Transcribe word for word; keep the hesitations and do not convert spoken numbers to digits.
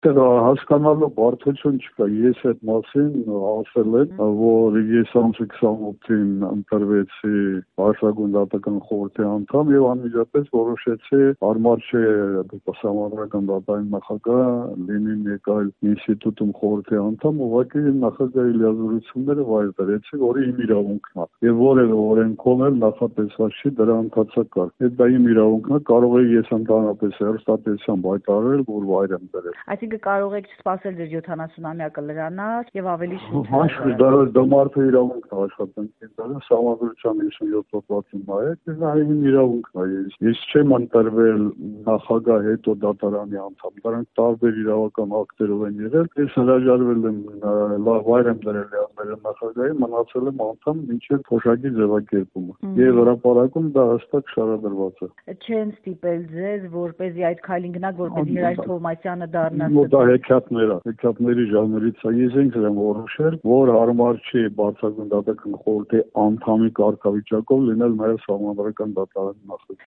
Դե հասկանալու բարդություն չկա, ես այդ մասին ասել եմ, որ ես ամսի քսանութին ընտրվեցի Վարշավական դատական խորհրդի անդամ եւ անմիջապես որոշեցի հարմար չէ Սահմանադրական դատարանի նախագահ լինի մեկ այլ ինստիտուտում խորհրդի անդամ, ուղղակի նախագահի լիազորությունները վայր դրեցի, որը իմ իրավունքն է եւ որևէ օրենքով էլ նախատեսված չի դրա ընթացակարգ։ Այդ դա իմ իրավունքն է, կարող է ես ընդհանրապես հեռուստատեսությամբ հայտարարել, որ վայր եմ դրել։ Այսինքն կարող եք սպասել ձեր յոթանասունամյակը լրանալ եւ ավելի շուտ։ Հաշվի դա դա մարդու իրավունքն է աշխատանքին դրա Սահմանադրության հիսունյոթ հոդվածին նայեք, դա իմ իրավունքն է։ Ես չեմ ընտրվել նախագահ հետո դատարանի անդամ, դրանք տարբեր իրավական ակտերով են եղել։ Ես հրաժարվել եմ վայր եմ դրել մեր նախագահի, մնացել եմ անդամ մինչև փոշակի ձևակերպումը։ Եվ հրապարակում դա հստակ շարադրված է։ Չեն ստիպել ձեզ, որպեսզի այդ քայլին գնաք, որպեսզի Միրայր Թովմասյանը դառնա։ Դա հեքիաթներ է, հեքիաթների ժանրից է։ Ես ինքս եմ որոշել, որ հարմար չի Վարչական դատական խորհրդի անդամի կարգավիճակով լինել նաև Սահմանադրական դատարանի նախագահ։